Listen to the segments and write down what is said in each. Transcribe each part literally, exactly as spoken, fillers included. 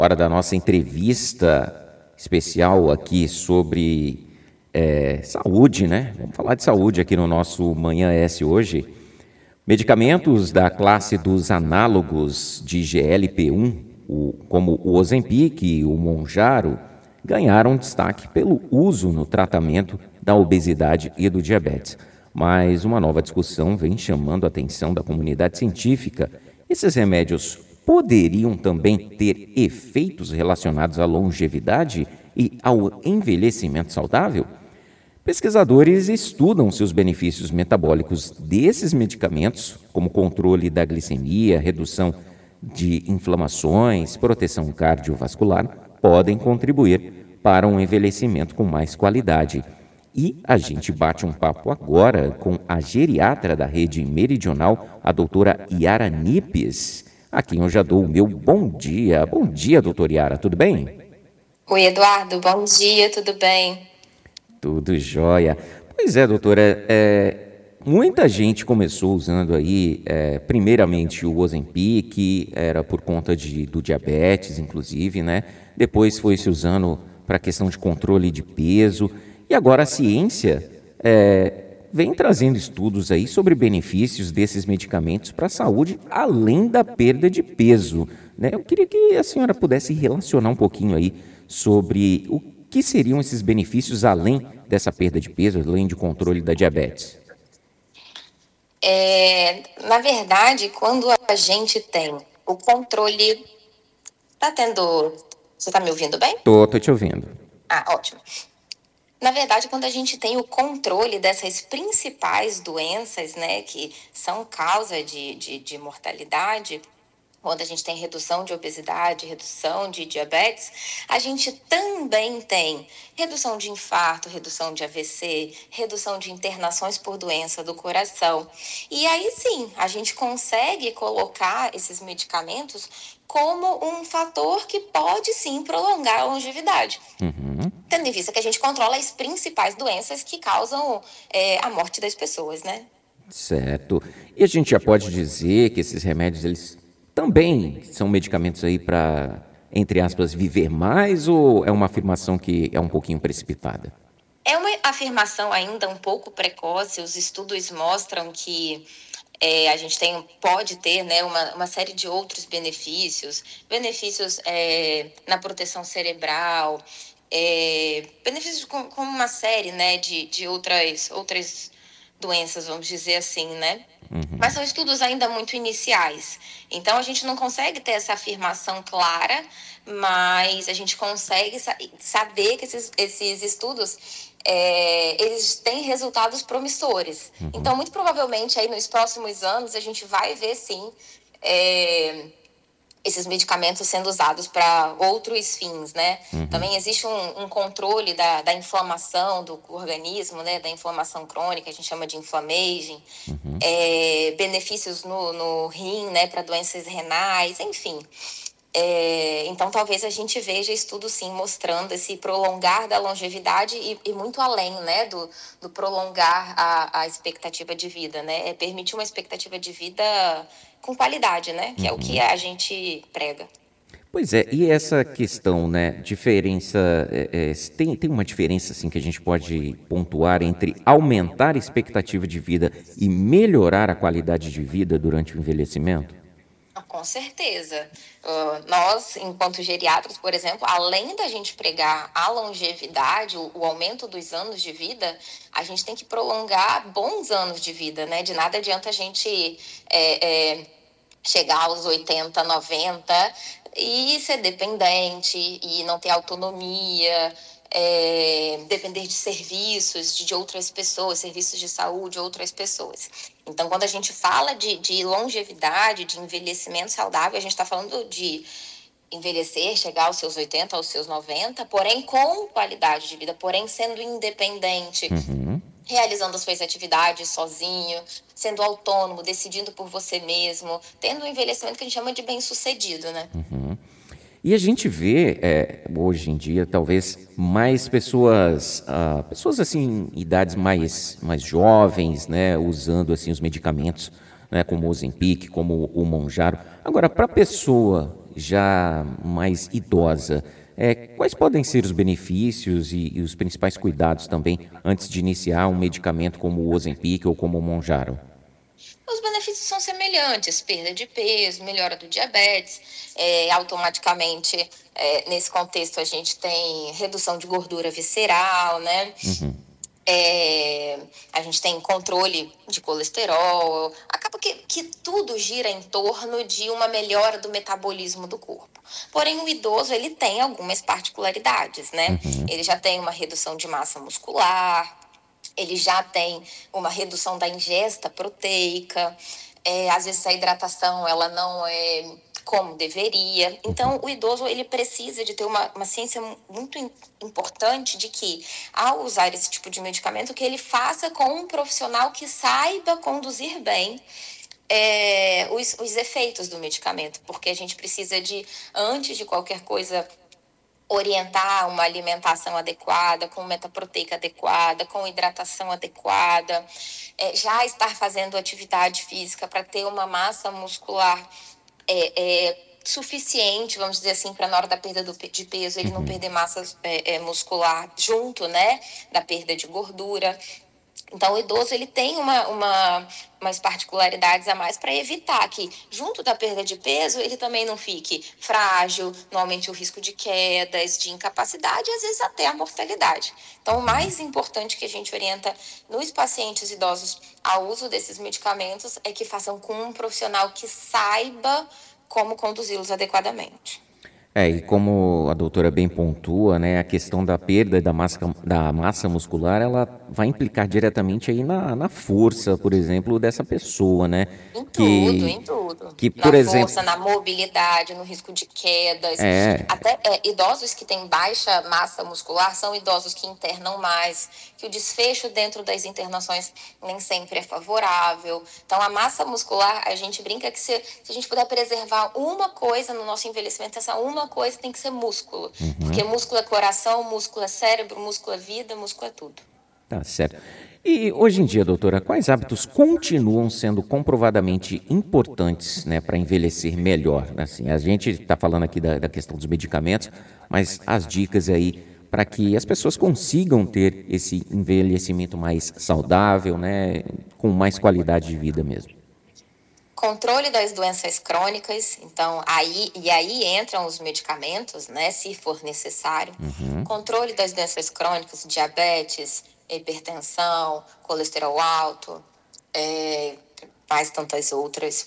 Hora da nossa entrevista especial aqui sobre é, saúde, né? Vamos falar de saúde aqui no nosso Manhã S hoje. Medicamentos da classe dos análogos de G L P um, o, como o Ozempic e o Mounjaro, ganharam destaque pelo uso no tratamento da obesidade e do diabetes. Mas uma nova discussão vem chamando a atenção da comunidade científica. Esses remédios poderiam também ter efeitos relacionados à longevidade e ao envelhecimento saudável? Pesquisadores estudam se os benefícios metabólicos desses medicamentos, como controle da glicemia, redução de inflamações, proteção cardiovascular, podem contribuir para um envelhecimento com mais qualidade. E a gente bate um papo agora com a geriatra da Rede Meridional, a doutora Yara Nippes, a quem eu já dou o meu bom dia. Bom dia, doutora Yara, tudo bem? Oi, Eduardo, bom dia, tudo bem? Tudo jóia. Pois é, doutora, é, muita gente começou usando aí, é, primeiramente o Ozempic, era por conta de, do diabetes, inclusive, né? Depois foi se usando para a questão de controle de peso. E agora a ciência é, vem trazendo estudos aí sobre benefícios desses medicamentos para a saúde, além da perda de peso, né? Eu queria que a senhora pudesse relacionar um pouquinho aí sobre o que seriam esses benefícios além dessa perda de peso, além de controle da diabetes. É, na verdade, quando a gente tem o controle... Tá tendo... Você tá me ouvindo bem? Tô, tô te ouvindo. Ah, ótimo. Na verdade, quando a gente tem o controle dessas principais doenças, né, que são causa de, de, de mortalidade, quando a gente tem redução de obesidade, redução de diabetes, a gente também tem redução de infarto, redução de A V C, redução de internações por doença do coração. E aí sim, a gente consegue colocar esses medicamentos como um fator que pode sim prolongar a longevidade. Uhum. Tendo em vista que a gente controla as principais doenças que causam é, a morte das pessoas, né? Certo. E a gente já pode dizer que esses remédios, eles também são medicamentos aí para, entre aspas, viver mais, ou é uma afirmação que é um pouquinho precipitada? É uma afirmação ainda um pouco precoce. Os estudos mostram que é, a gente tem, pode ter, né, uma, uma série de outros benefícios, benefícios é, na proteção cerebral, é, benefícios com, com uma série, né, de, de outras, outras doenças, vamos dizer assim, né? Uhum. Mas são estudos ainda muito iniciais. Então, a gente não consegue ter essa afirmação clara, mas a gente consegue sa- saber que esses, esses estudos, é, eles têm resultados promissores. Uhum. Então, muito provavelmente, aí nos próximos anos, a gente vai ver, sim, é, esses medicamentos sendo usados para outros fins, né? Uhum. Também existe um, um controle da, da inflamação do organismo, né? Da inflamação crônica, a gente chama de inflammaging. Uhum. É, benefícios no, no rim, né? Para doenças renais, enfim. É, então, talvez a gente veja estudos, sim, mostrando esse prolongar da longevidade e, e muito além, né? Do, do prolongar a, a expectativa de vida, né? É permitir uma expectativa de vida com qualidade, né? Que Uhum. é o que a gente prega. Pois é, e essa questão, né, diferença, é, é, tem, tem uma diferença assim que a gente pode pontuar entre aumentar a expectativa de vida e melhorar a qualidade de vida durante o envelhecimento? Com certeza. Uh, nós, enquanto geriatras, por exemplo, além da gente pregar a longevidade, o, o aumento dos anos de vida, a gente tem que prolongar bons anos de vida, né? De nada adianta a gente é, é, chegar aos oitenta, noventa e ser dependente e não ter autonomia, é, depender de serviços de, de outras pessoas, serviços de saúde de outras pessoas. Então, quando a gente fala de, de longevidade, de envelhecimento saudável, a gente está falando de envelhecer, chegar aos seus oitenta, aos seus noventa, porém com qualidade de vida, porém sendo independente, Uhum. realizando as suas atividades sozinho, sendo autônomo, decidindo por você mesmo, tendo um envelhecimento que a gente chama de bem-sucedido, né? Uhum. E a gente vê, é, hoje em dia, talvez, mais pessoas, ah, pessoas assim, em idades mais, mais jovens, né, usando assim, os medicamentos, né, como o Ozempic, como o Mounjaro. Agora, para a pessoa já mais idosa, é, quais podem ser os benefícios e, e os principais cuidados também antes de iniciar um medicamento como o Ozempic ou como o Mounjaro? Os benefícios são semelhantes, perda de peso, melhora do diabetes, é, automaticamente, é, nesse contexto, a gente tem redução de gordura visceral, né? Uhum. É, a gente tem controle de colesterol, acaba que, que tudo gira em torno de uma melhora do metabolismo do corpo. Porém, o idoso, ele tem algumas particularidades, né? Uhum. Ele já tem uma redução de massa muscular, ele já tem uma redução da ingesta proteica, é, às vezes a hidratação ela não é como deveria. Então, o idoso ele precisa de ter uma, uma ciência muito importante de que, ao usar esse tipo de medicamento, que ele faça com um profissional que saiba conduzir bem é, os, os efeitos do medicamento, porque a gente precisa de, antes de qualquer coisa, orientar uma alimentação adequada, com metaproteica adequada, com hidratação adequada, é, já estar fazendo atividade física para ter uma massa muscular é, é, suficiente, vamos dizer assim, para na hora da perda do, de peso ele não perder massa é, é, muscular junto, né, da perda de gordura. Então, o idoso ele tem uma, uma, umas particularidades a mais para evitar que, junto da perda de peso, ele também não fique frágil, não aumente o risco de quedas, de incapacidade e, às vezes, até a mortalidade. Então, o mais importante que a gente orienta nos pacientes idosos ao uso desses medicamentos é que façam com um profissional que saiba como conduzi-los adequadamente. É, e como a doutora bem pontua, né, a questão da perda da massa, da massa muscular, ela vai implicar diretamente aí na, na força, por exemplo, dessa pessoa, né? Em tudo, Que, em tudo. que Na por exemplo, força, na mobilidade, no risco de quedas. é, Até é, idosos que têm baixa massa muscular são idosos que internam mais, que o desfecho dentro das internações nem sempre é favorável. Então, a massa muscular, a gente brinca que se, se a gente puder preservar uma coisa no nosso envelhecimento, essa uma coisa tem que ser músculo. uhum, Porque músculo é coração, músculo é cérebro, músculo é vida, músculo é tudo. tá certo. E hoje em dia, doutora, quais hábitos continuam sendo comprovadamente importantes, né, para envelhecer melhor? Assim, a gente está falando aqui da, da questão dos medicamentos, mas as dicas aí para que as pessoas consigam ter esse envelhecimento mais saudável, né, com mais qualidade de vida mesmo. Controle das doenças crônicas, então aí e aí entram os medicamentos, né, se for necessário. Uhum. Controle das doenças crônicas, diabetes, hipertensão, colesterol alto, é, mais tantas outras.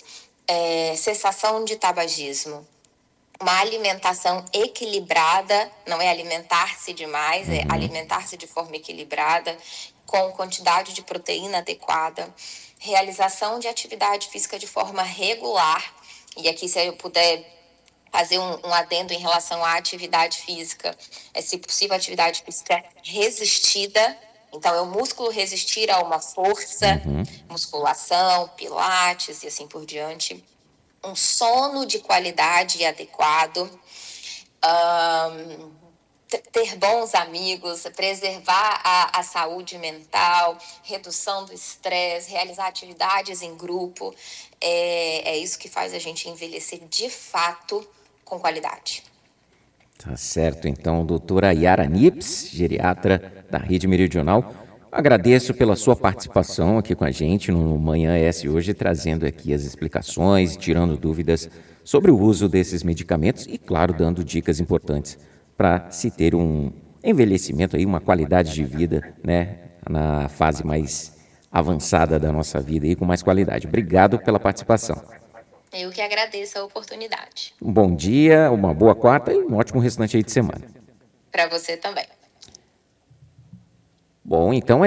É, cessação de tabagismo. Uma alimentação equilibrada, não é alimentar-se demais, é alimentar-se de forma equilibrada, com quantidade de proteína adequada, realização de atividade física de forma regular, e aqui se eu puder fazer um, um adendo em relação à atividade física, é se possível atividade física resistida, então é o músculo resistir a uma força, Uhum. musculação, pilates e assim por diante. Um sono de qualidade e adequado, um, ter bons amigos, preservar a, a saúde mental, redução do estresse, realizar atividades em grupo, é, é isso que faz a gente envelhecer de fato com qualidade. Tá certo, então, doutora Yara Nips, geriatra da Rede Meridional, agradeço pela sua participação aqui com a gente no Manhã S hoje, trazendo aqui as explicações, tirando dúvidas sobre o uso desses medicamentos e, claro, dando dicas importantes para se ter um envelhecimento aí, uma qualidade de vida, né, na fase mais avançada da nossa vida e com mais qualidade. Obrigado pela participação. Eu que agradeço a oportunidade. Um bom dia, uma boa quarta e um ótimo restante aí de semana. Para você também. Bom, então é